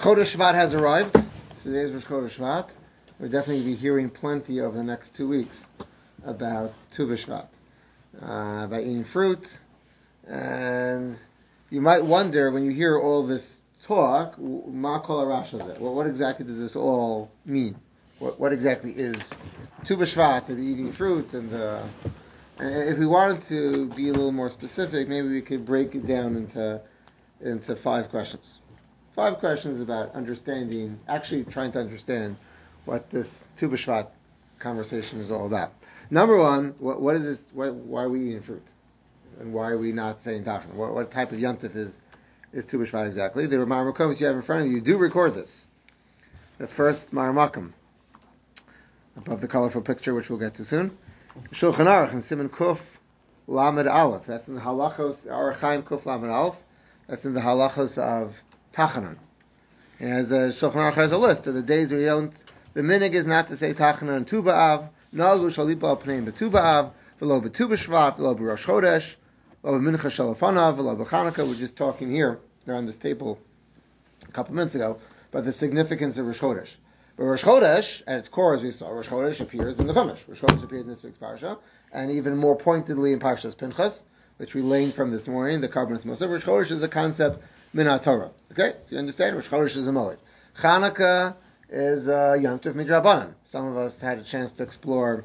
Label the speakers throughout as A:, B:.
A: Chodesh Shvat has arrived. Today's Rosh Chodesh Shvat. We'll definitely be hearing plenty over the next 2 weeks about Tu B'Shvat, about eating fruit. And you might wonder, when you hear all this talk, Ma Kol HaRasha, what exactly does this all mean? What exactly is Tu B'Shvat, the eating fruit, and if we wanted to be a little more specific, maybe we could break it down into 5 questions. 5 questions about understanding, actually trying to understand what this Tu B'Shvat conversation is all about. Number 1, what is this? Why are we eating fruit? And why are we not saying Tachanun? What type of Yantif is Tu B'Shvat exactly? The Ramah Makom you have in front of you do record this. The first Maramakum, above the colorful picture, which we'll get to soon. Shulchan Aruch and Siman Kuf Lamed Aleph. That's in the Halachos, Aruch Chaim Kuf Lamed Aleph. That's in the Halachos of Tachanun. And as Shulchan Aruch has a list of the days we don't. The minig is not to say Tachanun Tu B'Av. Nagu Shalipa Al Pneim B'Tu B'Av. V'lo B'Tu B'Shvat. V'lo B'Rosh Chodesh. V'lo B'Mincha Shalafanav. V'lo B'Chanukah. We're just talking here around this table a couple minutes ago about the significance of Rosh Chodesh. But Rosh Chodesh, at its core, as we saw, Rosh Chodesh appears in the Chumash. Rosh Chodesh appears in this week's Parsha, and even more pointedly in Parshas Pinchas, which we learned from this morning, the Karbanos Musaf. Rosh Chodesh is a concept min HaTorah. Okay? So you understand? Rosh Chodesh is a Moed. Chanukah is a Yom Tov Midrabanan. Some of us had a chance to explore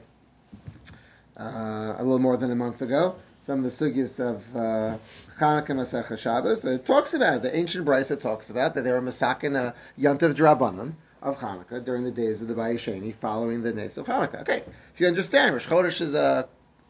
A: a little more than a month ago some of the sugyas of Chanukah Masechah Shabbos. It talks about, the ancient Brisa talks about that they were masakin a Yom Tov Drabanan of Chanukah during the days of the Bayesheni, following the days of Chanukah. Okay, if you understand, Rosh Chodesh is a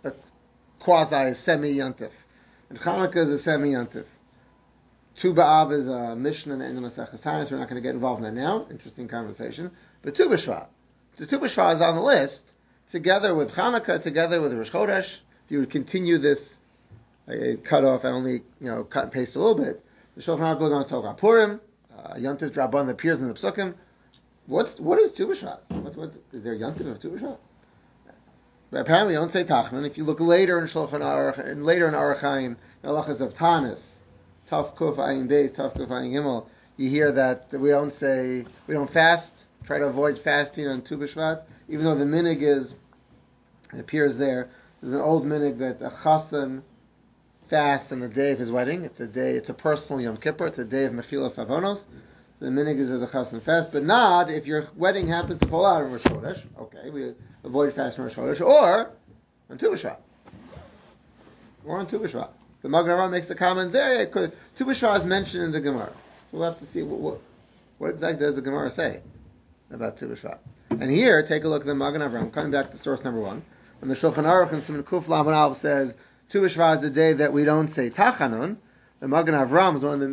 A: quasi semi-Yantif, and Chanukah is a semi-Yantif. Tu B'Av is a Mishnah in the end of Masechus Tanis. We're not going to get involved in that now. Interesting conversation. But Tu B'Shvat, so Tu B'Shvat is on the list together with Chanukah, together with Rosh Chodesh. If you would continue this, cut off and only cut and paste a little bit. The Shulchan Aruch goes on to talk about Purim, Yantif Draban that appears in the Psukim. What is Tu B'Shvat? What is there a Yantiv of Tu B'Shvat? But apparently, we don't say Tachanun. If you look later in Shulchan Aruch and later in Aruch Chaim, Halachas of Tanis, Taf Kuf Ayin Beis, Taf Kuf Ayin Gimel, you hear that we don't fast. Try to avoid fasting on Tu B'Shvat, even though the minig it appears there. There's an old minig that a chassan fasts on the day of his wedding. It's a personal Yom Kippur. It's a day of Mechilas Avonos. The minig is the chassan fast, but not if your wedding happens to fall out on Rosh Chodesh. Okay, we avoid fasting on Rosh Chodesh, or on Tu B'Shvat. Or on Tu B'Shvat. The Magen Avraham makes a comment there. Tu B'Shvat is mentioned in the Gemara, so we'll have to see what exactly does the Gemara say about Tu B'Shvat. And here, take a look at the Magen Avraham. Coming back to source number 1, when the Shulchan Aruch and Siman Kuf Lamed Aleph says Tu B'Shvat is the day that we don't say Tachanun, the Magen Avraham is one of the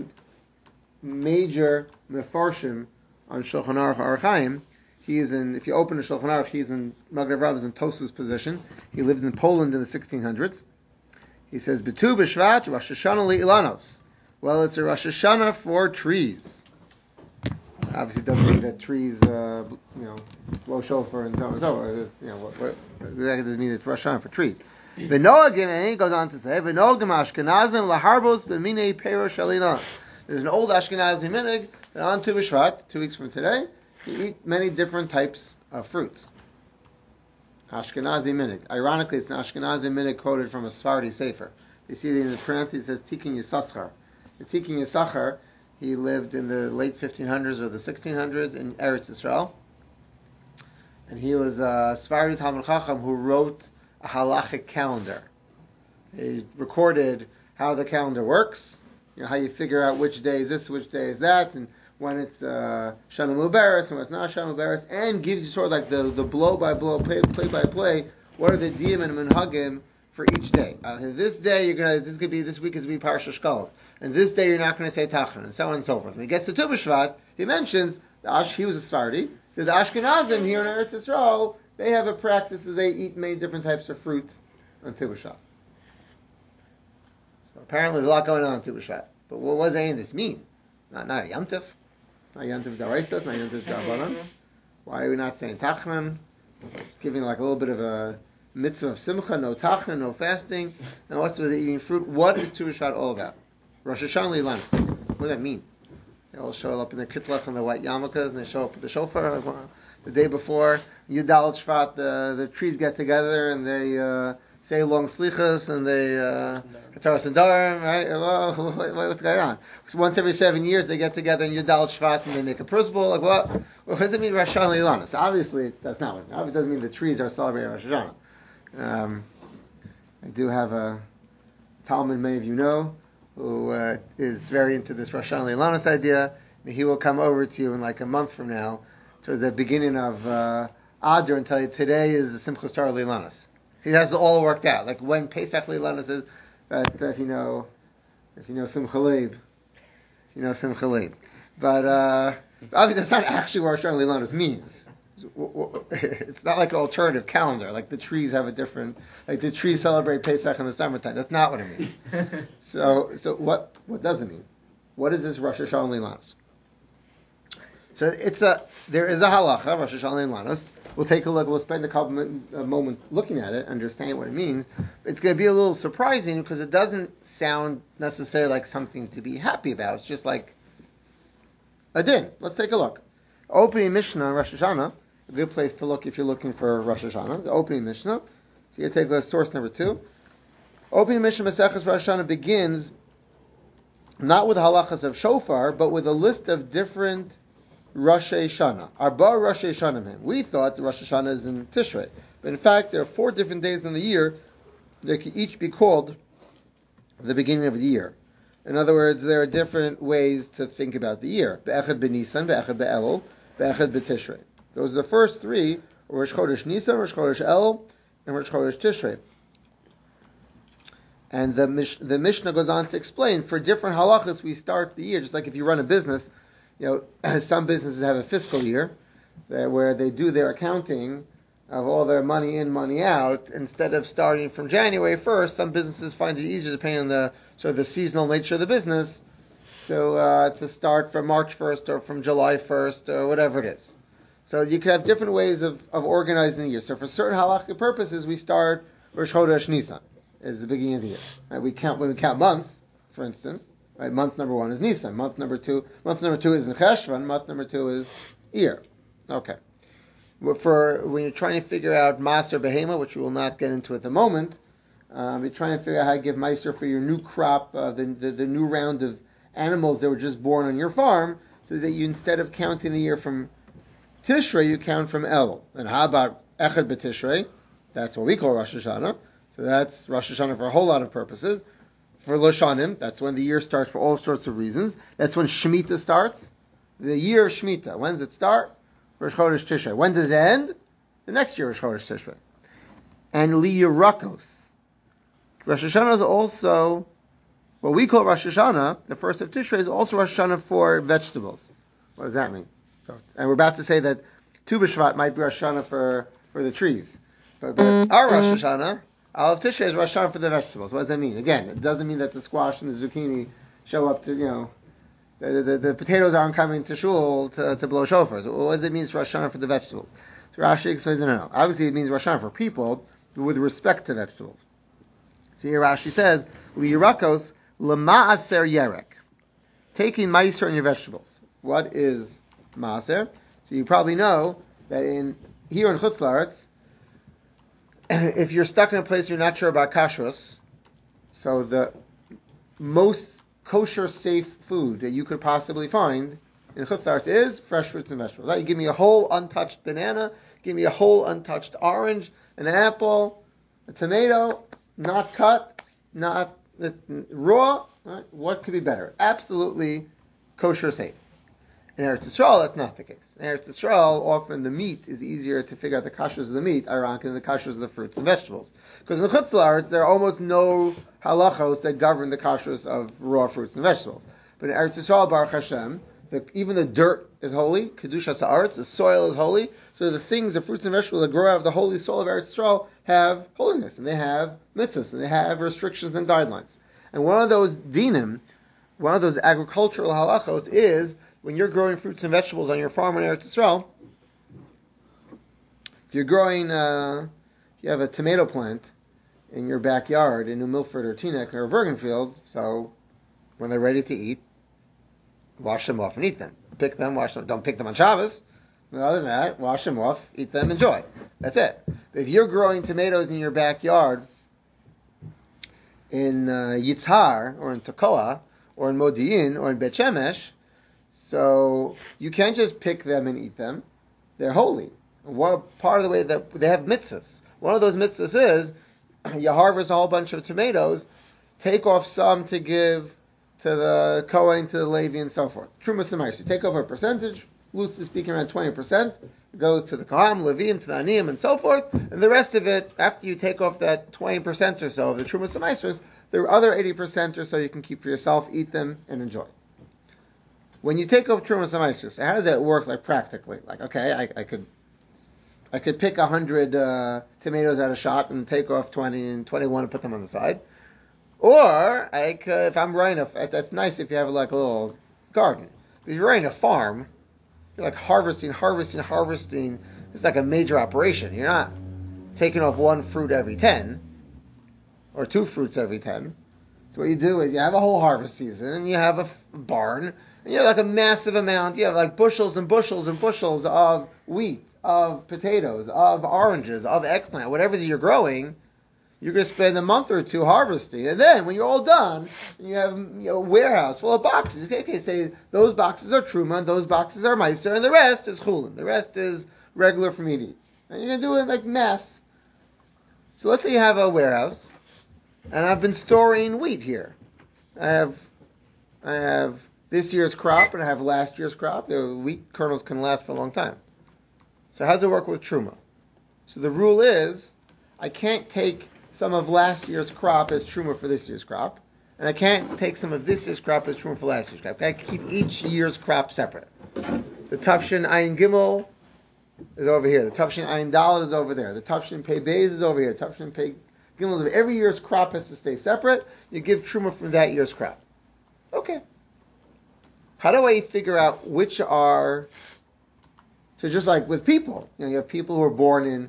A: major mefarshim on Shulchan Aruch Aruch Chaim. If you open the Shulchan Aruch, Magen Avraham is in Tosafos position. He lived in Poland in the 1600s. He says, B'tu B'Shvat, Rosh Hashanah Le'ilanos. Well, it's a Rosh Hashanah for trees. Obviously, it doesn't mean that trees, blow shofar and so on and so forth. What exactly does it mean it's Rosh Hashanah for trees? V'noagim, and he goes on to say, V'noagim Ashkenazim laharbos b'minei peiro shalinos. There's an old Ashkenazi minig that on Tu B'Shvat, 2 weeks from today, you eat many different types of fruit. Ashkenazi minig. Ironically, it's an Ashkenazi minig quoted from a Sephardi Sefer. You see it in the parentheses, it says Tikkun Yisachar. The Tikkun Yisachar, he lived in the late 1500s or the 1600s in Eretz Yisrael. And he was a Sephardi Talmud Chacham who wrote a halachic calendar. He recorded how the calendar works, how you figure out which day is this, which day is that, and when it's Shana Mubaris and when it's not Shana Mubaris, and gives you sort of like the blow by blow, play by play, what are the diyim and minhagim for each day. This day this week is going to be Parsha Shkolot, and this day you're not going to say Tachanun, and so on and so forth. When he gets to Tu B'Shvat, he mentions he was a Sephardi. The Ashkenazim here in Eretz Yisrael, they have a practice that they eat many different types of fruit on Tu B'Shvat. So apparently there's a lot going on Tu B'Shvat. But what does any of this mean? Not a Yom Tov, not Yom Tov D'Oraisa, not Yom Tov D'Rabbanan. Why are we not saying Tachanun? Giving like a little bit of a mitzvah of simcha, no Tachanun, no fasting. Now what's with eating fruit? What is Tu B'Shvat all about? Rosh Hashanah Le'ilanos. What does that mean? They all show up in their kitlach and their white yarmulkes, and they show up with the shofar. The day before Yudal Shvat, the trees get together and they say long slichas and they Hataras Nedarim, right? What's going on? So once every 7 years they get together in Yudal Shvat and they make a prusbul. Like what? What does it mean Rosh Hashanah Leilana? So obviously that's not what it doesn't mean the trees are celebrating Rosh Hashanah. I do have a Talmud, many of you know, who is very into this Rosh Hashanah Leilanos idea. And he will come over to you in like a month from now, towards the beginning of Adar, and tell you today is the Simchas Torah Leilanos. He has it all worked out. Like when Pesach Leilanos is, that if you know Simcha Leib, Simcha Leib. But obviously that's not actually what Rosh Hashanah Leilanos means. It's not like an alternative calendar. Like the trees have a different. Like the trees celebrate Pesach in the summertime. That's not what it means. So what does it mean? What is this Rosh Hashanah Leilanos? So there is a halacha Rosh Hashanah Leilanos. We'll take a look. We'll spend a couple moments looking at it, understanding what it means. It's going to be a little surprising because it doesn't sound necessarily like something to be happy about. It's just like a din. Let's take a look. Opening Mishnah Rosh Hashanah. A good place to look if you're looking for Rosh Hashanah. The opening Mishnah. So you take source number 2. Opening Mishnah Maseches Rosh Hashanah begins not with halachas of shofar, but with a list of different Rosh Hashanah. Arba Rosh Hashanah. We thought the Rosh Hashanah is in Tishrei, but in fact there are 4 different days in the year that can each be called the beginning of the year. In other words, there are different ways to think about the year. Be'echad b'Nisan, be'echad be'Elul, be'echad b'Tishrei. Those are the first 3: Rosh Chodesh Nisan, Rosh Chodesh Elul, and Rosh Chodesh Tishrei. And the Mishnah goes on to explain, for different halachas we start the year, just like if you run a business, some businesses have a fiscal year where they do their accounting of all their money in, money out. Instead of starting from January 1st, some businesses find it easier, depending on the seasonal nature of the business, to start from March 1st or from July 1st or whatever it is. So you can have different ways of organizing the year. So for certain halakhic purposes, we start Rosh Chodesh Nisan as the beginning of the year. Right? When we count months, for instance. Right, month number 1 is Nisan. Month number two is Cheshvan. Month number 2 is Iyar. Okay. For when you're trying to figure out Maser Behema, which we will not get into at the moment, you're trying to figure out how to give Maser for your new crop, the new round of animals that were just born on your farm, so that you, instead of counting the year from Tishrei, you count from Elul. And how about Echad B'Tishrei? That's what we call Rosh Hashanah. So that's Rosh Hashanah for a whole lot of purposes. For Loshanim, that's when the year starts for all sorts of reasons. That's when Shemitah starts. The year of Shemitah. When does it start? Rosh Chodesh Tishrei. When does it end? The next year, Rosh Chodesh Tishrei. And Li Yerakos. Rosh Hashanah is also what we call Rosh Hashanah. The first of Tishrei is also Rosh Hashanah for vegetables. What does that mean? And we're about to say that Tu B'Shvat might be Rosh Hashanah for the trees. But our Rosh Hashanah, Aleph Tishrei, is Rosh Hashanah for the vegetables. What does that mean? Again, it doesn't mean that the squash and the zucchini show up to, the potatoes aren't coming to shul to blow shofars. What does it mean it's Rosh Hashanah for the vegetables? So Rashi explains, no. Obviously it means Rosh Hashanah for people with respect to vegetables. So here Rashi says, Liyirakos L'ma'aser Yerek. Taking Meiser on your vegetables. What is Maaser? So you probably know that here in Chutz La'aretz, if you're stuck in a place you're not sure about kashrus, so the most kosher safe food that you could possibly find in Chutz La'aretz is fresh fruits and vegetables. Right? You give me a whole untouched banana, give me a whole untouched orange, an apple, a tomato, not cut, not raw. Right? What could be better? Absolutely kosher safe. In Eretz Yisrael, that's not the case. In Eretz Yisrael, often the meat is easier to figure out the kashrus of the meat, ironically, than the kashrus of the fruits and vegetables. Because in Chutz La'aretz, there are almost no halachos that govern the kashrus of raw fruits and vegetables. But in Eretz Yisrael, Baruch Hashem, even the dirt is holy, Kedushas Haaretz, the soil is holy, so the fruits and vegetables that grow out of the holy soil of Eretz Yisrael have holiness, and they have mitzvahs, and they have restrictions and guidelines. And one of those dinim, one of those agricultural halachos is, when you're growing fruits and vegetables on your farm in Eretz Yisrael, if you're growing, you have a tomato plant in your backyard in New Milford or Teaneck or Bergenfield, so when they're ready to eat, wash them off and eat them. Pick them, wash them. Don't pick them on Shabbos. But other than that, wash them off, eat them, enjoy. That's it. If you're growing tomatoes in your backyard in Yitzhar or in Tekoa or in Modi'in or in Bet Shemesh, so you can't just pick them and eat them. They're holy. One part of the way that they have mitzvahs. One of those mitzvahs is you harvest a whole bunch of tomatoes, take off some to give to the Kohen, to the Levi, and so forth. Trumas and you take off a percentage, loosely speaking around 20%, it goes to the Kohen, Levim, to the Aniyim, and so forth, and the rest of it, after you take off that 20% or so of the Trumas and there are other 80% or so you can keep for yourself, eat them, and enjoy. When you take off Trumas and how does that work, like practically? Like, okay, I could pick 100 tomatoes out of shot and take off 20 and 21 and put them on the side. Or, I could, if I'm running that's nice if you have like a little garden. If you're running a farm, you're like harvesting. It's like a major operation. You're not taking off one fruit every 10, or 2 fruits every 10. So what you do is you have a whole harvest season, and you have a barn, and you have like a massive amount, you have like bushels and bushels and bushels of wheat, of potatoes, of oranges, of eggplant, whatever you're growing. You're going to spend a month or 2 harvesting, and then when you're all done, you have a warehouse full of boxes. Okay, say those boxes are truma, those boxes are meiser, and the rest is chulin. The rest is regular for me to eat. And you're going to do it like mass. So let's say you have a warehouse, and I've been storing wheat here. I have this year's crop, and I have last year's crop. The wheat kernels can last for a long time. So how does it work with truma? So the rule is, I can't take some of last year's crop as truma for this year's crop, and I can't take some of this year's crop as truma for last year's crop. I keep each year's crop separate. The Tafshin Ayin Gimel is over here. The Tafshin Ayin Dalet is over there. The Tafshin Pei Beis is over here. The Tafshin Pei Gimel is over here. Every year's crop has to stay separate. You give truma from that year's crop. Okay. How do I figure out which are... So just like with people, you have people who are born in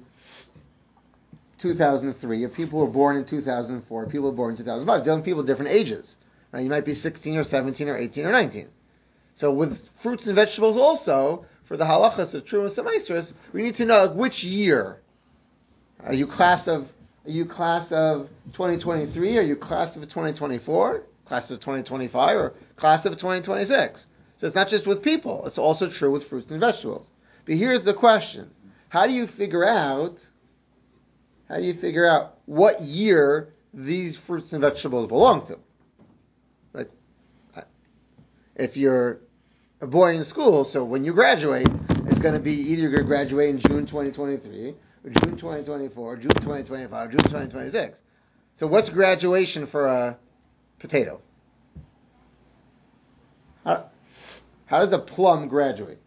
A: 2003, you have people who were born in 2004, people who were born in 2005. Different people, different ages. Right? You might be 16 or 17 or 18 or 19. So with fruits and vegetables also, for the halachas of Trumas and Meisros, we need to know which year. Are you class of 2023? Are you class of 2024? Class of 2025? Or class of 2026? So it's not just with people. It's also true with fruits and vegetables. But here's the question. How do you figure out what year these fruits and vegetables belong to? Like, if you're a boy in school, so when you graduate, it's going to be either you're going to graduate in June 2023, or June 2024, or June 2025, June 2026. So what's graduation for a potato? How does a plum graduate?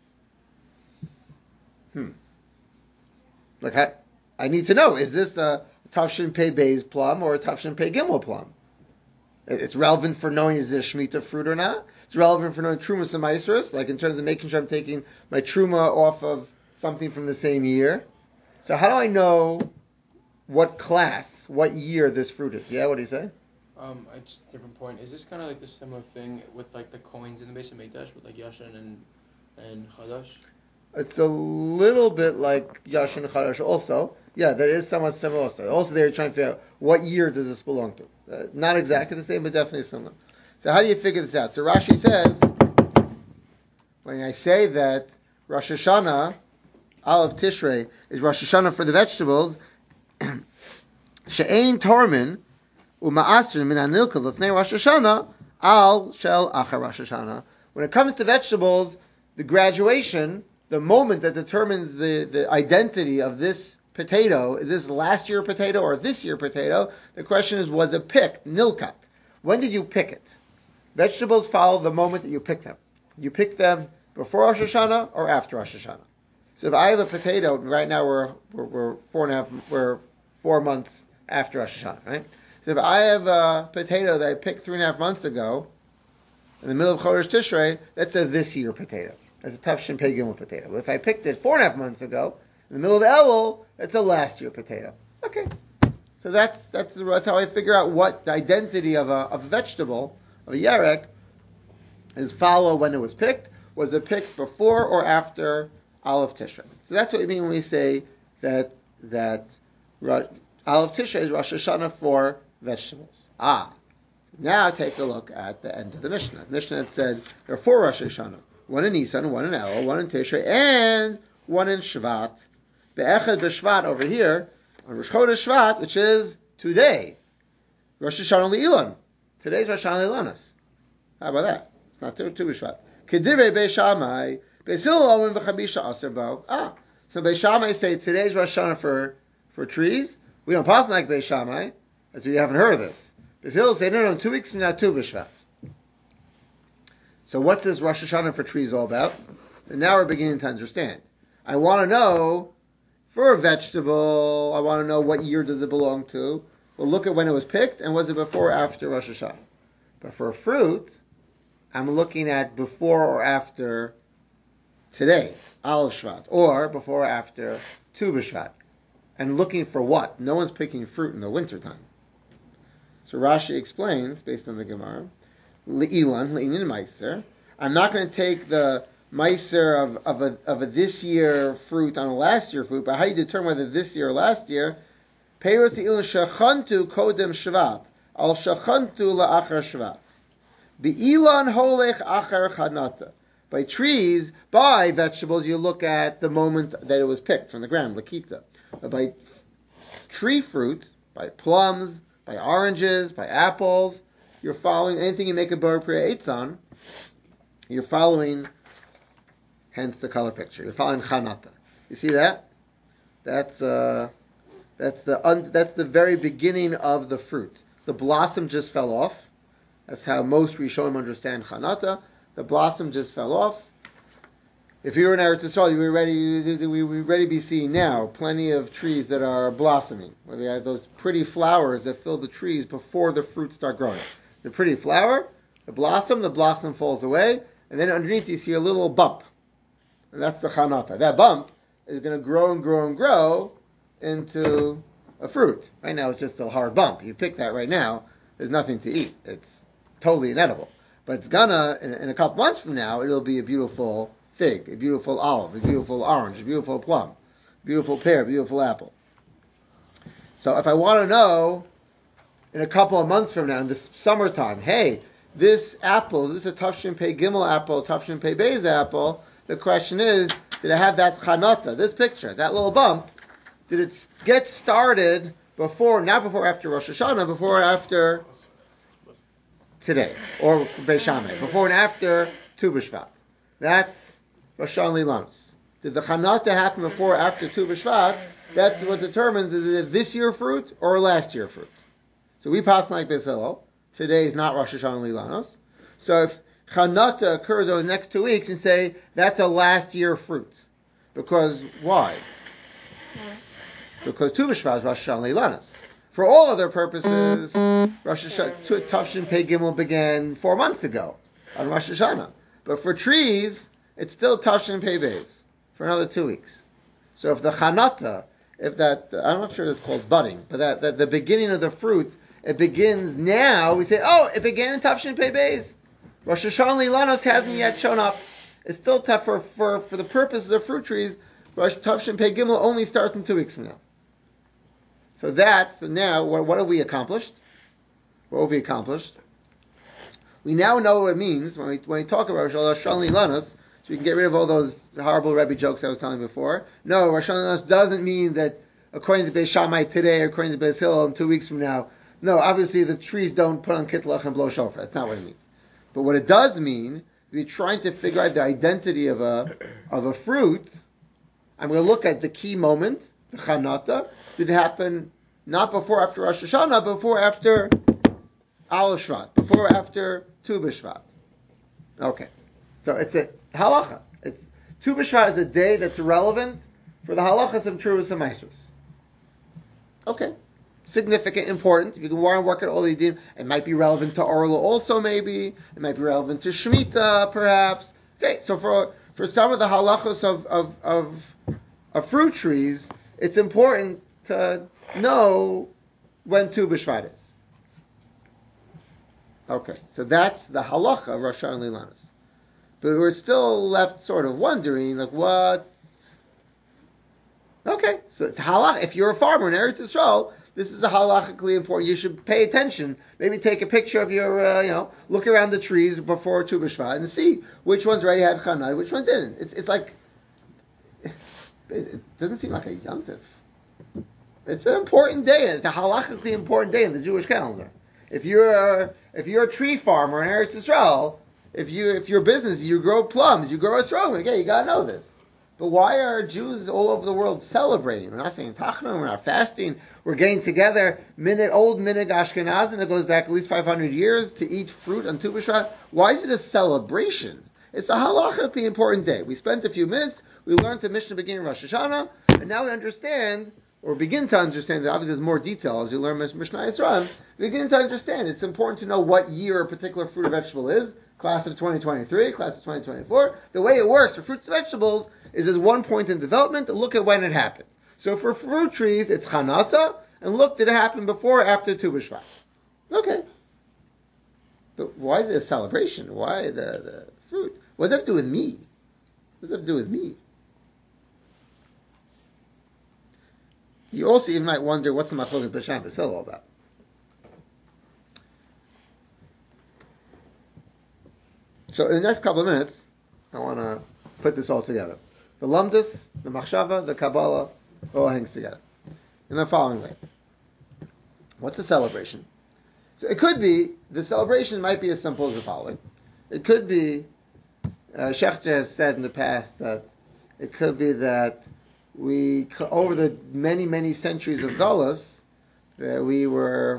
A: Like, I need to know, is this a Tafshin Pei Beis plum or a Tafshin Pei Gimel plum? It's relevant for knowing is it a Shemitah fruit or not. It's relevant for knowing Trumas and Meisros, like in terms of making sure I'm taking my Truma off of something from the same year. So how do I know what class, what year this fruit is? Yeah, what do you say?
B: Just a different point. Is this kind of like the similar thing with like the coins in the base of Mikdash with like Yashin and Chadash?
A: It's a little bit like Yashin Chadash also. Yeah, that is somewhat similar also. Also, they're trying to figure out what year does this belong to. Not exactly the same, but definitely similar. So how do you figure this out? So Rashi says, when I say that Rosh Hashanah, Aleph Tishrei, is Rosh Hashanah for the vegetables, She'ein Tormin, Uma'asrin min anilka l'fnei Rosh Hashanah, al shel achar Rosh Hashanah. When it comes to vegetables, the graduation, the moment that determines the identity of this potato, is this last year potato or this year potato? The question is, was it picked, nilkat? When did you pick it? Vegetables follow the moment that you pick them. You pick them before Rosh Hashanah or after Rosh Hashanah. So if I have a potato, right now we're 4 months after Rosh Hashanah, right? So if I have a potato that I picked 3.5 months ago, in the middle of Chodesh Tishrei, that's a this year potato. That's a Tafshin Pei Gimel potato. But if I picked it 4.5 months ago, in the middle of Elul, that's a last year potato. Okay. So that's how I figure out what the identity of a vegetable, of a yarek, is follow when it was picked. Was it picked before or after Aleph Tishrei? So that's what we mean when we say that Aleph Tishrei is Rosh Hashanah for vegetables. Now take a look at the end of the Mishnah. The Mishnah had said there are 4 Rosh Hashanah. One in Nisan, one in Elul, one in Tishrei, and one in Shvat. Be'echad b'Shvat over here, on Rosh Chodesh Shvat, which is today. Rosh Hashanah Le'ilan. Today's Rosh Hashanah Le'ilanos. How about that? It's not Tu B'Shvat. K'divrei Beis Shammai, Beis Hillel Omen v'Chamisha Aser Bo. So Beis Shammai say today's Rosh Hashanah for trees. We don't pass like Beis Shammai, as we haven't heard of this. Beis Hillel say, no, 2 weeks from now, Tu B'Shvat. So what's this Rosh Hashanah for trees all about? So now we're beginning to understand. I want to know, for a vegetable, I want to know what year does it belong to. We'll look at when it was picked, and was it before or after Rosh Hashanah. But for a fruit, I'm looking at before or after today, Aleph Shvat, or before or after Tu B'Shvat. And looking for what? No one's picking fruit in the wintertime. So Rashi explains, based on the Gemara, Le'ilan, Le'inin Meiser. I'm not going to take the Meiser of a this year fruit on a last year fruit, but how do you determine whether this year or last year? Peiros Le'ilan Shachantu Kodem Shvat, Al Shachantu La'achar Shvat. Be'ilan Holech Achar Chanata. By trees, by vegetables, you look at the moment that it was picked from the ground, Lakita. But by tree fruit, by plums, by oranges, by apples, you're following anything you make a bar priya eitz on, you're following, hence the color picture. You're following Chanata. You see that? That's the very beginning of the fruit. The blossom just fell off. That's how most Rishonim understand Chanata. The blossom just fell off. If you were in Eretz Yisrael, we already be seeing now plenty of trees that are blossoming, where they have those pretty flowers that fill the trees before the fruits start growing. The pretty flower, the blossom falls away, and then underneath you see a little bump. And that's the Chanata. That bump is going to grow and grow and grow into a fruit. Right now it's just a hard bump. You pick that right now, there's nothing to eat. It's totally inedible. But it's gonna, in a couple months from now, it'll be a beautiful fig, a beautiful olive, a beautiful orange, a beautiful plum, beautiful pear, beautiful apple. So if I want to know in a couple of months from now, in the summertime, hey, this apple, this is a Tafshin Pei Gimel apple, Tafshin Pei Beis apple, the question is, did it have that Chanata, this picture, that little bump, did it get started before, not before after Rosh Hashanah, before or after today, or Beis Shammai, before and after Tu B'Shvat? That's Rosh Hashanah Le'ilanos. Did the Chanata happen before or after Tu B'Shvat? That's what determines is it this year fruit or last year fruit. So we pass like Beis Hillel. Today is not Rosh Hashanah Le'ilanos. So if Chanata occurs over the next 2 weeks, we say that's a last year fruit. Because why? Because Tu B'Shvat is Rosh Hashanah Le'ilanos. For all other purposes, Rosh Hashanah, Tafshin Pei Gimel began 4 months ago on Rosh Hashanah. But for trees, it's still Tafshin Pei Beis for another 2 weeks. So if the Chanata, I'm not sure it's called budding, but that the beginning of the fruit, it begins now, we say, it began in Tafshin Pei Beis. Rosh Hashanah Le'ilanos hasn't yet shown up. It's still tough for the purposes of fruit trees. Tafshin Pei Gimel only starts in 2 weeks from now. So now, what have we accomplished? What have we accomplished? We now know what it means when we talk about Rosh Hashanah Le'ilanos, so we can get rid of all those horrible Rebbe jokes I was telling before. No, Rosh Hashanah Le'ilanos doesn't mean that according to Beis Shammai today or according to Beis Hillel in 2 weeks from now. No, obviously the trees don't put on kitlach and blow shofar. That's not what it means. But what it does mean, if you're trying to figure out the identity of a fruit, I'm going to look at the key moment, the Chanata. Did it happen not before or after Rosh Hashanah, but before or after Aleph Shvat, before or after Tu B'Shvat? Okay. So it's a halacha. Tu B'Shvat is a day that's relevant for the halachas of Truvas and Maasros. Okay. Significant, important. If you want to work at all the din, it might be relevant to Orla also, maybe. It might be relevant to Shemitah, perhaps. Okay, so for some of the halachos of fruit trees, it's important to know when Tu B'Shvat is. Okay, so that's the halacha of Rosh Hashanah Le'ilanos. But we're still left sort of wondering, like, what? Okay, so it's halach. If you're a farmer in Eretz Yisrael, this is a halachically important. You should pay attention. Maybe take a picture of your, look around the trees before Tu B'Shvat and see which ones already had chanai, which one didn't. It's like, it doesn't seem like a yontif. It's an important day. It's a halachically important day in the Jewish calendar. If you're a tree farmer in Eretz Yisrael, if your business, you grow plums, you grow a strawberry, you gotta know this. But why are Jews all over the world celebrating? We're not saying Tachanun, we're not fasting. We're getting together, old Minig Ashkenazim that goes back at least 500 years to eat fruit on Tu B'Shvat. Why is it a celebration? It's a halachically important day. We spent a few minutes, we learned the Mishnah beginning of Rosh Hashanah, and now we understand, or begin to understand, that obviously there's more detail as you learn Mishnah Yisrael, begin to understand it's important to know what year a particular fruit or vegetable is, class of 2023, class of 2024. The way it works for fruits and vegetables is there's one point in development, and look at when it happened. So for fruit trees, it's Chanata, and look, did it happen before or after Tu B'Shvat? Okay. But why the celebration? Why the fruit? What does that have to do with me? What does that have to do with me? You also even might wonder, what's the Machlokas B'Sham B'Sil all about? So in the next couple of minutes, I want to put this all together. The Lamdus, the Machshava, the Kabbalah, all hangs together in the following way. What's the celebration? So it could be, the celebration might be as simple as the following. It could be, Shechter has said in the past that it could be that we, over the many, many centuries of Galus, that we were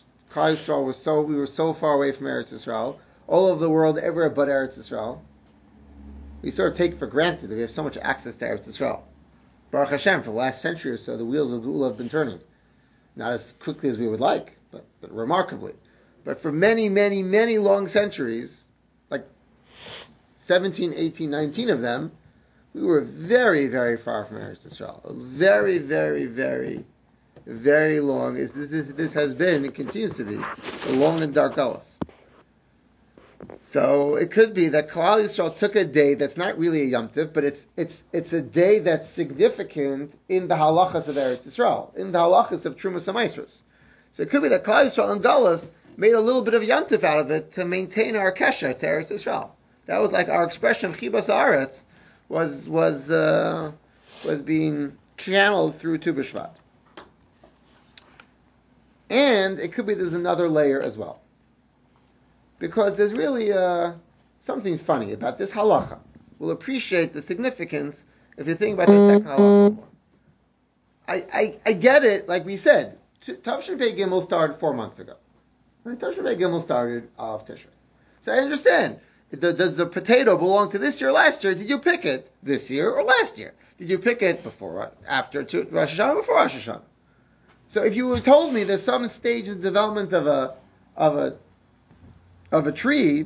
A: so far away from Eretz Yisrael, all over the world, everywhere but Eretz Yisrael, we sort of take for granted that we have so much access to Eretz Yisrael. Baruch Hashem, for the last century or so, the wheels of Geula have been turning. Not as quickly as we would like, but remarkably. But for many, many, many long centuries, like 17, 18, 19 of them, we were very, very far from Eretz Yisrael. Very, very, very, very long. This has been, it continues to be, a long and dark Galus. So it could be that Klal Yisrael took a day that's not really a Yom Tov, but it's a day that's significant in the halachas of Eretz Yisrael, in the halachas of Trumas HaMaisros. So it could be that Klal Yisrael and Galus made a little bit of Yom Tov out of it to maintain our kesher to Eretz Yisrael. That was like our expression, Chibas Haaretz, was being channeled through Tu B'Shvat. And it could be there's another layer as well. Because there's really something funny about this halacha. We'll appreciate the significance if you think about the second halacha more. I get it, like we said, Tavshin Pei Gimel started 4 months ago. Right? Tavshin Pei Gimel started of Tishrei. So I understand. Does the potato belong to this year or last year? Did you pick it this year or last year? Did you pick it before, after Rosh Hashanah, or before Rosh Hashanah? So if you told me there's some stage in the development of a tree,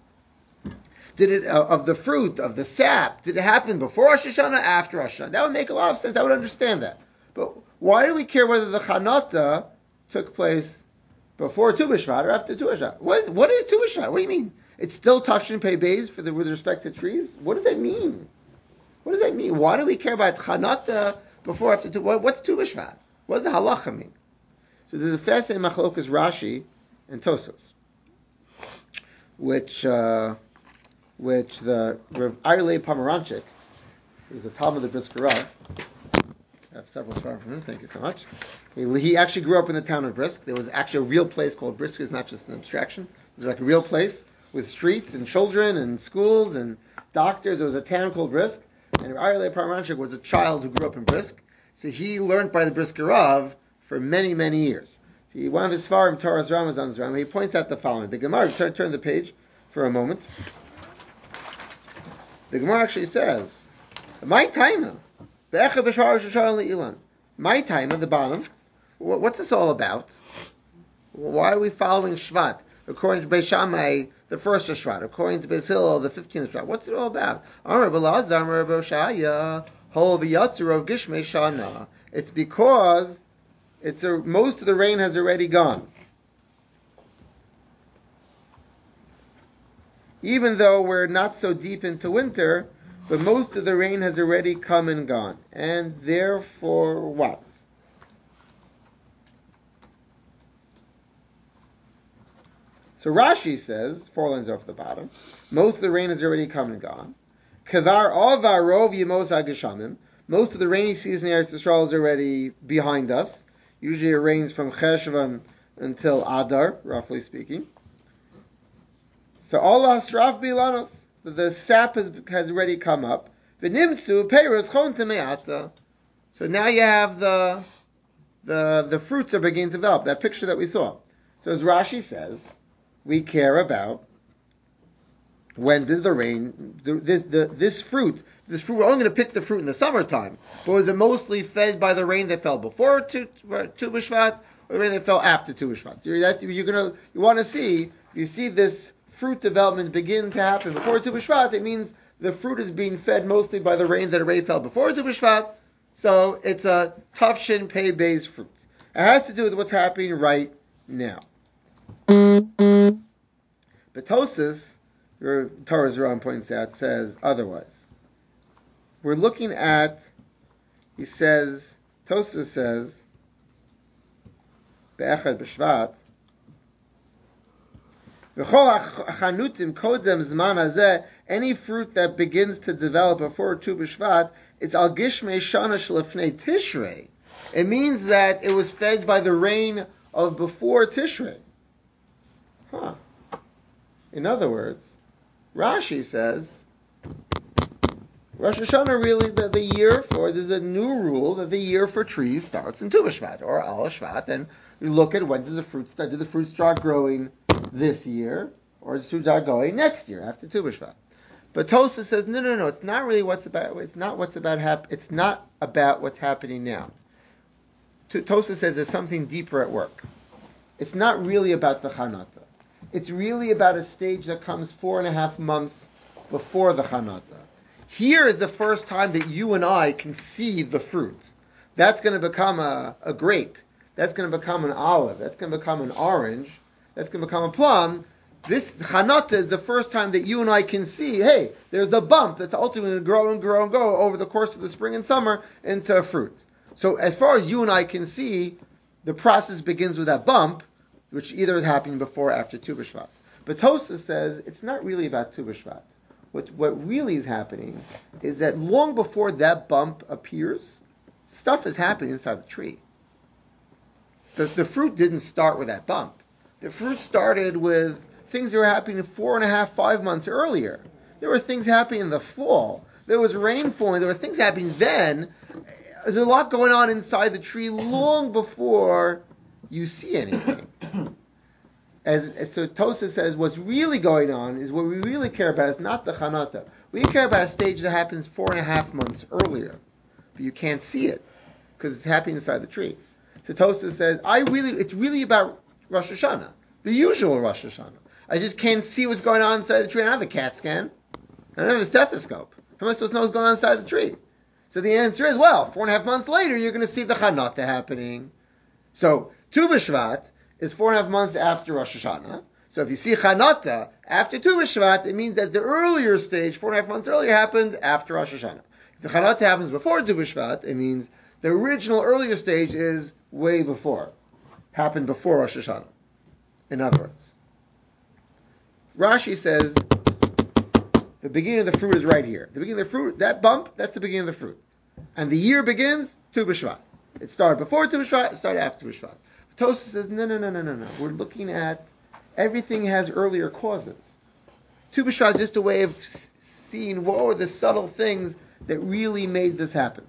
A: of the fruit, of the sap, did it happen before Rosh Hashanah, after Rosh Hashanah? That would make a lot of sense. I would understand that. But why do we care whether the Chanata took place before Tu B'Shvat or after Tu B'Shvat? What is Tu B'Shvat? What do you mean? It's still Tavshin Pei Beis with respect to trees? What does that mean? What does that mean? Why do we care about Chanata before or after Tu B'Shvat? What's Tu B'Shvat? What does the halacha mean? So there's a fascinating machlokas Rashi and Tosfos, which the Rav Aryeh Pomeranchik, who's a Talmud of the Brisker Rav, I have several svarim from him, thank you so much. He actually grew up in the town of Brisk. There was actually a real place called Brisk. It's not just an abstraction. It was like a real place with streets and children and schools and doctors. There was a town called Brisk. And Rav Aryeh Pomeranchik was a child who grew up in Brisk. So he learned by the Brisker Rav for many, many years. See, one of his svarim, Torah's Ramazan's Ram, he points out the following. The Gemara, turn the page for a moment. The Gemara actually says, my time, my time at the bottom, what's this all about? Why are we following Shvat? According to Beis Shammai, the first of Shvat. According to Beis Hillel, the 15th of Shvat. What's it all about? It's because most of the rain has already gone. even though we're not so deep into winter, but most of the rain has already come and gone. And therefore what? So Rashi says, 4 lines off the bottom, most of the rain has already come and gone. Kavar avar rov yemos hageshamim. Most of the rainy season in Eretz Yisrael is already behind us. Usually it rains from Cheshvan until Adar, roughly speaking. So Allah Sraf Bilanos, the sap has already come up. V'nimtzu peiros chon temeata. So now you have the fruits are beginning to develop. That picture that we saw. So as Rashi says, we care about when does the rain, this fruit, we're only going to pick the fruit in the summertime, but was it mostly fed by the rain that fell before Tu B'Shvat, or the rain that fell after Tu B'Shvat? So you want to see, you see this fruit development begin to happen before Tu B'Shvat, it means the fruit is being fed mostly by the rain that already fell before Tu B'Shvat, so it's a Tafshin Pei Beis fruit. It has to do with what's happening right now. But Tosas, Torah's Ram points out, says otherwise. We're looking at, he says, Tosas says, Be'echad B'Shvat, any fruit that begins to develop before Tu B'Shvat, it's al gishmei shana shlefnei Tishrei. It means that it was fed by the rain of before Tishrei. In other words, Rashi says, Rosh Hashanah really, the year for, there's a new rule that the year for trees starts in Tu B'Shvat or Al Shvat, and you look at when does the fruit start. Do the fruit start growing this year, or does the fruit start growing next year after Tu B'Shvat? But Tosafos says, no, it's not really what's about. It's not about what's happening now. Tosafos says there's something deeper at work. It's not really about the Chanata. It's really about a stage that comes 4.5 months before the Chanata. Here is the first time that you and I can see the fruit. That's going to become a grape. That's going to become an olive. That's going to become an orange. That's going to become a plum. This Chanata is the first time that you and I can see, hey, there's a bump that's ultimately going to grow and grow and grow over the course of the spring and summer into a fruit. So as far as you and I can see, the process begins with that bump, which either is happening before or after Tu B'Shvat. But Tosafos says it's not really about Tu B'Shvat. What really is happening is that long before that bump appears, stuff is happening inside the tree. The fruit didn't start with that bump. The fruit started with things that were happening 4.5, 5 months earlier. There were things happening in the fall. There was rain falling. There were things happening then. There's a lot going on inside the tree long before you see anything. So Tosafos says what's really going on is what we really care about is not the Chanata. We care about a stage that happens 4.5 months earlier, but you can't see it because it's happening inside the tree. So Tosafos says it's really about Rosh Hashanah, the usual Rosh Hashanah. I just can't see what's going on inside the tree. I don't have a CAT scan. I don't have a stethoscope. How am I supposed to know what's going on inside the tree? So the answer is, 4.5 months later, you're going to see the Chanata happening. So Tu B'Shvat is 4.5 months after Rosh Hashanah. So if you see Chanata after Tu B'Shvat, it means that the earlier stage, 4.5 months earlier, happened after Rosh Hashanah. If the Chanata happens before Tu B'Shvat, it means the original earlier stage is way before. Happened before Rosh Hashanah. In other words, Rashi says the beginning of the fruit is right here. The beginning of the fruit, that bump, that's the beginning of the fruit. And the year begins Tu B'Shvat. It started before Tu B'Shvat, it started after Tu B'Shvat. Tosafos says, no. We're looking at everything has earlier causes. Tu B'Shvat is just a way of seeing what were the subtle things that really made this happen.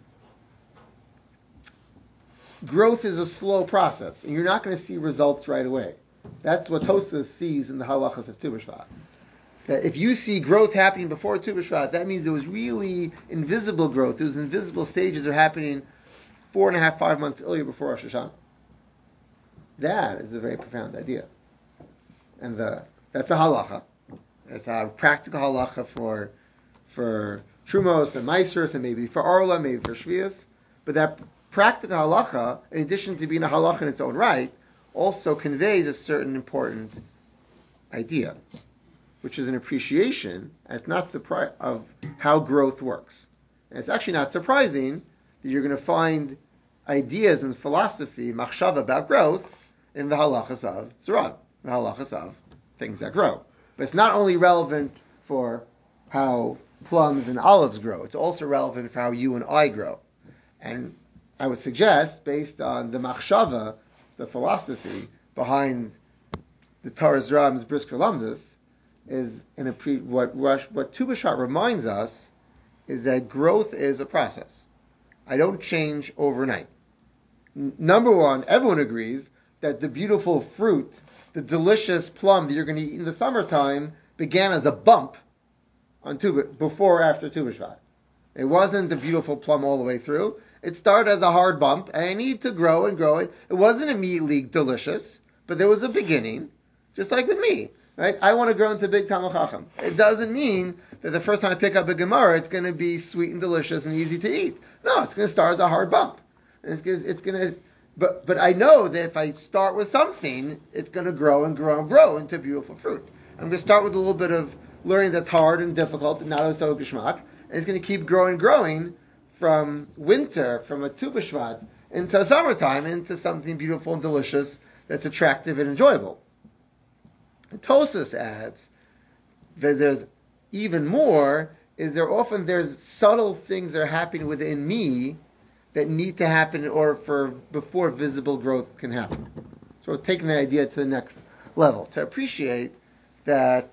A: Growth is a slow process, and you're not going to see results right away. That's what Tosafos sees in the halachas of Tu B'Shvat. That if you see growth happening before Tu B'Shvat, that means there was really invisible growth. Those invisible stages are happening 4.5, 5 months earlier before Rosh Hashanah. That is a very profound idea. And that's a halacha. It's a practical halacha for Trumos and Meisers and maybe for Orla, maybe for Shvius. But that practical halacha, in addition to being a halacha in its own right, also conveys a certain important idea. which is an appreciation, and it's not of how growth works. And it's actually not surprising that you're going to find ideas and philosophy, machshava, about growth in the halachas of Zerah, the halachas of things that grow. But it's not only relevant for how plums and olives grow, it's also relevant for how you and I grow. And I would suggest, based on the machshava, the philosophy behind the Torah Zerah's Brisker Lamdas, is what Tu B'Shvat reminds us is that growth is a process. I don't change overnight. Number one, everyone agrees that the beautiful fruit, the delicious plum that you're going to eat in the summertime, began as a bump on before or after Tu B'Shvat. It wasn't the beautiful plum all the way through. It started as a hard bump, and it needed to grow and grow. It wasn't immediately delicious, but there was a beginning, just like with me. Right? I want to grow into big Talmid Chacham. It doesn't mean that the first time I pick up a Gemara, it's going to be sweet and delicious and easy to eat. No, it's going to start as a hard bump. But I know that if I start with something, it's going to grow and grow and grow into beautiful fruit. I'm going to start with a little bit of learning that's hard and difficult and not so geschmack, and it's going to keep growing from winter, from a Tu B'Shvat, into summertime, into something beautiful and delicious that's attractive and enjoyable. Tosas adds that there's even more, there's subtle things that are happening within me that need to happen in order before visible growth can happen. So we're taking the idea to the next level to appreciate that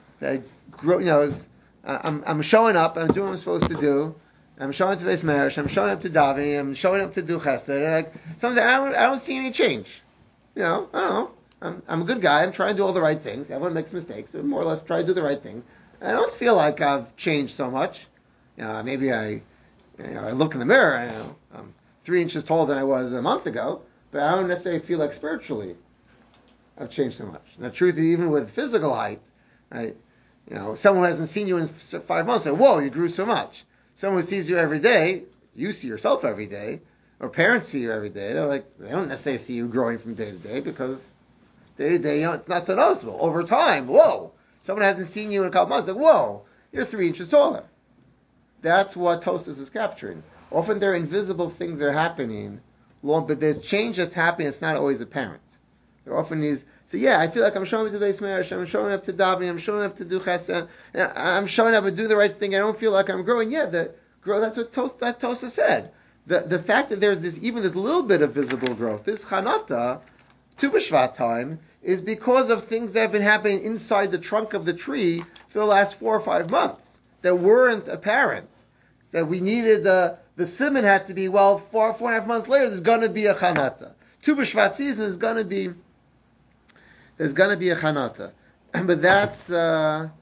A: I'm showing up, I'm doing what I'm supposed to do. I'm showing up to Beis Medrash, I'm showing up to davening, I'm showing up to do chesed. Sometimes I don't see any change. I don't know. I'm a good guy. I'm trying to do all the right things. Everyone makes mistakes, but more or less try to do the right things. I don't feel like I've changed so much. Maybe I look in the mirror. I'm 3 inches taller than I was a month ago, but I don't necessarily feel like spiritually I've changed so much. And the truth is, even with physical height, right? Someone who hasn't seen you in 5 months say, "Whoa, you grew so much." Someone who sees you every day, you see yourself every day, or parents see you every day. They don't necessarily see you growing from day to day because day to day, it's not so noticeable. Over time, whoa, someone hasn't seen you in a couple months, whoa, you're 3 inches taller. That's what Tosas is capturing. Often there are invisible things that are happening, but there's change that's happening. It's not always apparent. There often is. So I feel like I'm showing up to Beis Medrash, I'm showing up to davening, I'm showing up to do chesed, I'm showing up and do the right thing. I don't feel like I'm growing. That's what Tosas said. The fact that there's this little bit of visible growth, this chanata, Tu B'Shvat time, is because of things that have been happening inside the trunk of the tree for the last 4 or 5 months that weren't apparent. That we needed the simon had to be 4.5 months later. There's going to be a chanata. Tu B'Shvat season is going to be. There's going to be a chanata, but that's a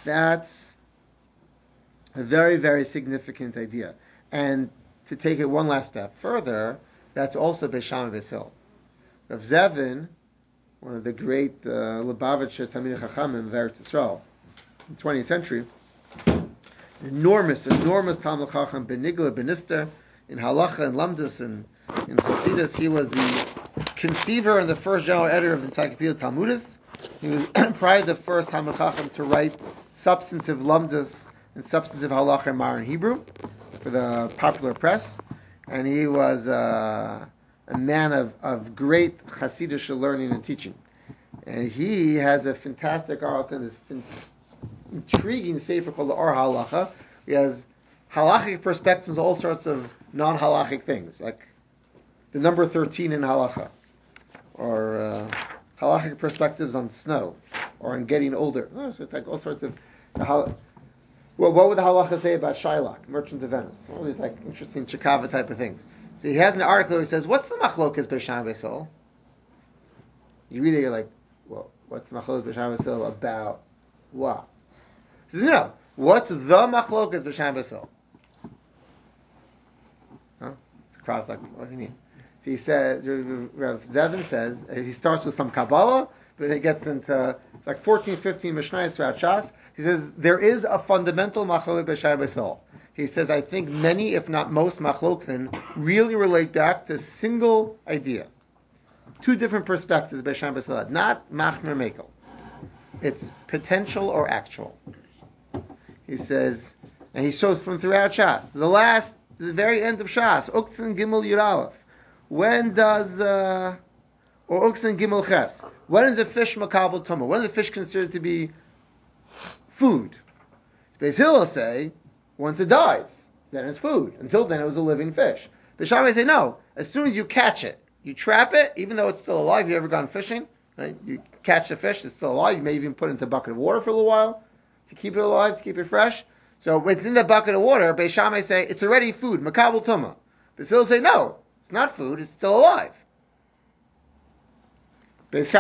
A: very, very significant idea. And to take it one last step further, that's also Beis Shammai Beis Hillel. Rav Zevin, one of the great Lubavitcher Talmidei Chachamim of Eretz Yisrael in the 20th century, enormous Talmid Chacham, Benigla, Benister, in Halacha and Lamdas and in Chassidus. He was the conceiver and the first general editor of the Encyclopedia Talmudis. He was probably the first Talmid Chacham to write substantive Lamdas and substantive Halacha and modern Hebrew for the popular press. And he was a man of great Hasidic learning and teaching. And he has a fantastic article in this intriguing sefer called the Or Halacha. He has halachic perspectives, all sorts of non-halachic things, like the number 13 in halacha, or halachic perspectives on snow, or on getting older. So it's like all sorts of... what would the halacha say about Shylock, Merchant of Venice? All these interesting Chikava type of things. So he has an article where he says, what's the machlokas Beis Shammai Beis Hillel? You read it, you're like, well, what's the machlokas Beis Shammai Beis Hillel about what? He says, no, what's the machlokas Beis Shammai Beis Hillel? Huh? It's a cross, what do you mean? So he says, Rav Zevin says, he starts with some Kabbalah, but it gets into 14, 15 Mishnayos throughout Shas. He says, there is a fundamental machlok Beis Shammai Beis Hillel. He says, I think many, if not most, machloksin really relate back to a single idea. 2 different perspectives Beis Shammai Beis Hillel, not Machmer Mekel. it's potential or actual. He says, and he shows from throughout Shas. The very end of Shas, Uktzin Gimel Yud Aleph. When does, or Uktzin Gimel Ches, when is a fish makabel tumah? When is a fish considered to be food? Beis Hillel say, once it dies, then it's food. Until then, it was a living fish. The Shammai say, no, as soon as you catch it, you trap it, even though it's still alive. You ever gone fishing? Right? You catch the fish, it's still alive. You may even put it into a bucket of water for a little while to keep it alive, to keep it fresh. So when it's in the bucket of water, Beis Shammai say, it's already food, makabel tumah. Beis Hillel say, no, it's not food, it's still alive. Beis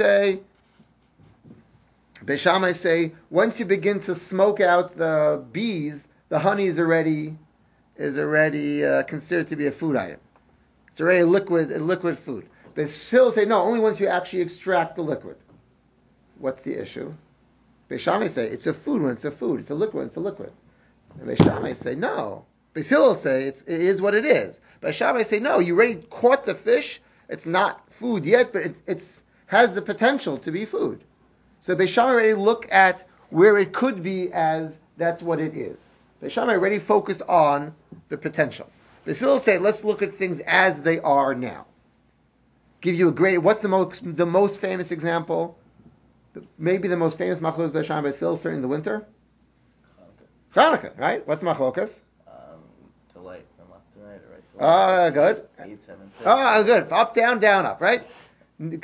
A: Shammai say, once you begin to smoke out the bees, the honey is already considered to be a food item. It's already a liquid food. Beis Hillel say, no, only once you actually extract the liquid. What's the issue? Beis Shammai say, it's a food when it's a food. It's a liquid when it's a liquid. And Beis Shammai say, no. Beis Hillel say, it is what it is. Beis Shammai say, no, you already caught the fish. It's not food yet, but it has the potential to be food. So Beis Shammai already look at where it could be as that's what it is. Beis Shammai already focused on the potential. Beis Hillel say, let's look at things as they are now. Give you what's the most famous example? Maybe the most famous machlokas Beis Shammai Beis Hillel, certainly in the winter? Chanukah, right? What's machlokas?
C: To light from left to right, or right to left.
A: Good.
C: 8, 7, 6.
A: Good. Up, down, up, right? You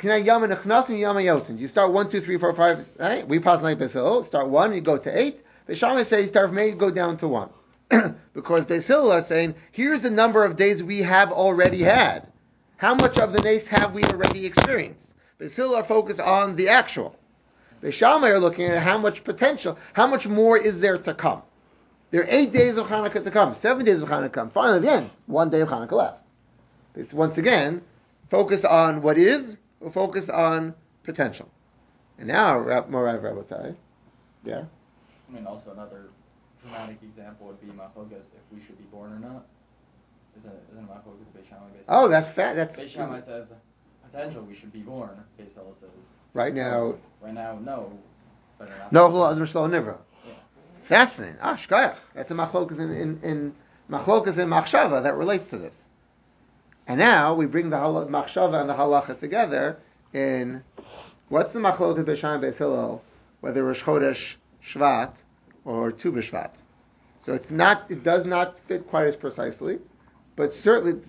A: start 1, 2, 3, 4, 5. Right? We pass like Beis Hillel. Start 1, you go to 8. Beis Shammai say you start from 8, you go down to 1. Because Beis Hillel are saying, here's the number of days we have already had. How much of the nace have we already experienced? Beis Hillel are focused on the actual. Beis Shammai are looking at how much potential, how much more is there to come. There are 8 days of Hanukkah to come, 7 days of Hanukkah to come. Finally, at the end, 1 day of Hanukkah left. It's once again, focus on what is, or focus on potential. And now, Morav Rabotai, yeah?
D: I mean, also another dramatic example would be machlokas if we should be born or not. Isn't machlokas Beis Shammai basically?
A: Oh, that's fat.
D: Beis Shammai says potential we should be born. Beis Hillel says
A: right now,
D: no. But
A: no, Nivra.
D: Yeah.
A: Fascinating. Shkayach. That's a machlokas in machlokas in machshava that relates to this. And now we bring the machshava and the halacha together in what's the machlokas Beis Shammai Beis Hillel, whether Rosh Chodesh Shvat or Tu B'Shvat. So it does not fit quite as precisely, but certainly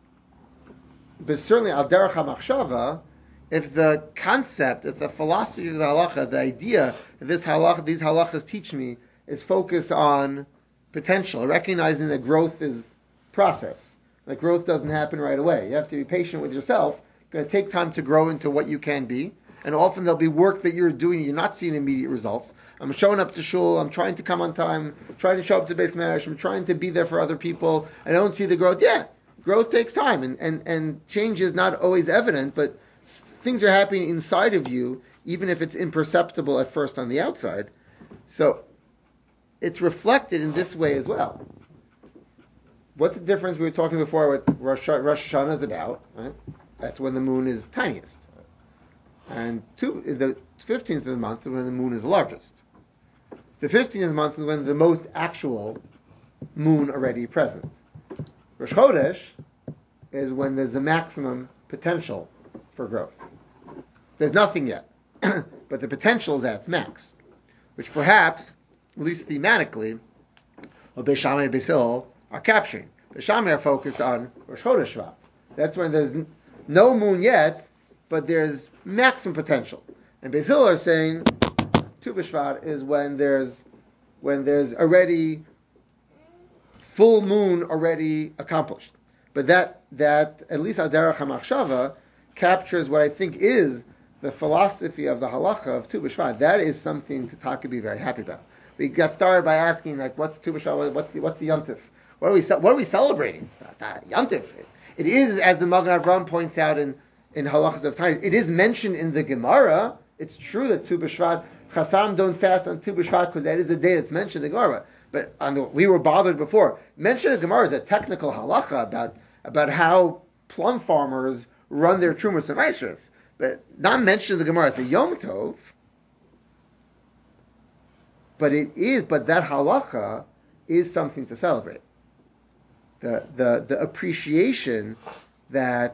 A: al derech hamachshava, if the concept, if the philosophy of the halacha, the idea that these halachas teach me is focused on potential, recognizing that growth is process. That growth doesn't happen right away. You have to be patient with yourself. It's going to take time to grow into what you can be. And often there'll be work that you're doing, you're not seeing immediate results. I'm showing up to shul, I'm trying to come on time, I'm trying to show up to Beis Medrash, I'm trying to be there for other people. I don't see the growth. Yeah, growth takes time, and change is not always evident, but things are happening inside of you, even if it's imperceptible at first on the outside. So it's reflected in this way as well. What's the difference we were talking before what Rosh Hashanah is about? Right? That's when the moon is tiniest. And the 15th of the month is when the moon is largest. The 15th of the month is when the most actual moon already present. Rosh Chodesh is when there's the maximum potential for growth. There's nothing yet, but the potential is at its max, which perhaps, at least thematically, what Beis Shammai and Beis Hillel are capturing. Beis Shammai are focused on Rosh Chodesh Shvat. That's when there's no moon yet, but there's maximum potential. And Beis Hillel are saying Tu B'Shvat is when there's already full moon already accomplished. But that at least al derech hamachshava captures what I think is the philosophy of the halacha of Tu B'Shvat. That is something to be very happy about. We got started by asking what's Tu B'Shvat? What's the Yontif? What are we celebrating? Yontif. It is, as the Magen Avraham points out in halachas of time, it is mentioned in the Gemara. It's true that Tu B'Shvat, Chasam don't fast on Tu B'Shvat because that is a day that's mentioned in the Gemara. But we were bothered before. Mention of Gemara is a technical halacha about how plum farmers run their trumas and maasros. But not mentioned in the Gemara as a Yom Tov. but that halacha is something to celebrate. The appreciation that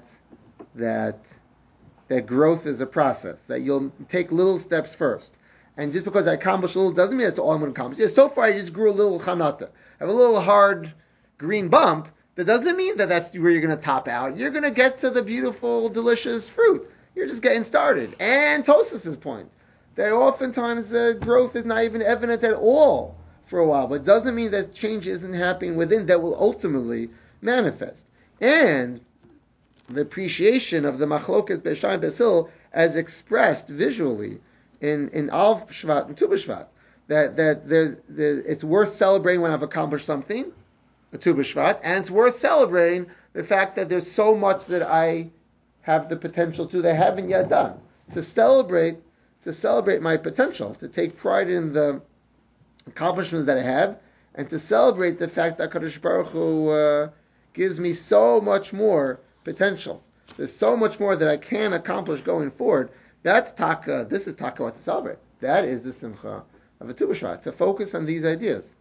A: growth is a process, that you'll take little steps first. And just because I accomplish a little doesn't mean that's all I'm going to accomplish. Yeah, so far I just grew a little chanata. I have a little hard green bump. That doesn't mean that that's where you're going to top out. You're going to get to the beautiful, delicious fruit. You're just getting started. And Tosafos' point, that oftentimes the growth is not even evident at all for a while. But it doesn't mean that change isn't happening within that will ultimately manifest. And the appreciation of the machlokas Beishai Basil as expressed visually in Av Shvat and Tu B'Shvat, that it's worth celebrating when I've accomplished something, the Tu B'Shvat, and it's worth celebrating the fact that there's so much that I have the potential to that I haven't yet done. To celebrate my potential, to take pride in the accomplishments that I have, and to celebrate the fact that Kadosh Baruch Hu gives me so much more potential. There's so much more that I can accomplish going forward. That's taka. This is taka what to celebrate. That is the simcha of a Tu B'Shvat. To focus on these ideas.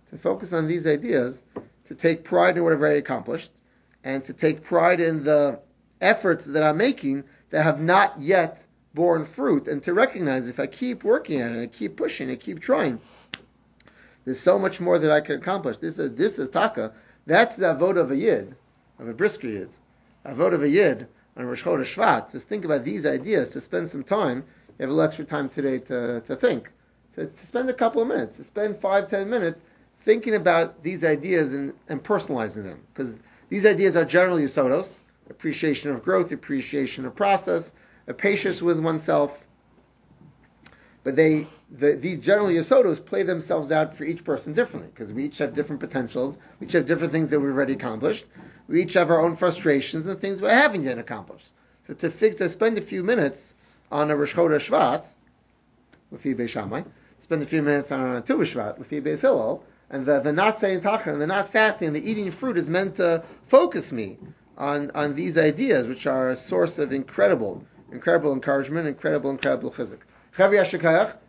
A: To take pride in what I've already accomplished, and to take pride in the efforts that I'm making that have not yet borne fruit, and to recognize if I keep working at it, I keep pushing, I keep trying, there's so much more that I can accomplish. This is taka. That's the avodah of a yid, of a brisker yid. Avodah of a yid on Rosh Chodesh Shvat, to think about these ideas, to spend some time. You have a little extra time today to think, to spend a couple of minutes, to spend 5-10 minutes thinking about these ideas and personalizing them. Because these ideas are generally yisodos, appreciation of growth, appreciation of process, a patience with oneself. But these general yisodos play themselves out for each person differently, because we each have different potentials, we each have different things that we've already accomplished, we each have our own frustrations and things we haven't yet accomplished. So to spend a few minutes on a Rosh Chodesh Shvat, L'fi Beis Shammai, spend a few minutes on a Tu B'Shvat, L'fi Beis Hillel, and the not saying tachar, and the not fasting, and the eating fruit is meant to focus me on these ideas, which are a source of incredible encouragement, incredible chizuk. Chavi Yashikayach,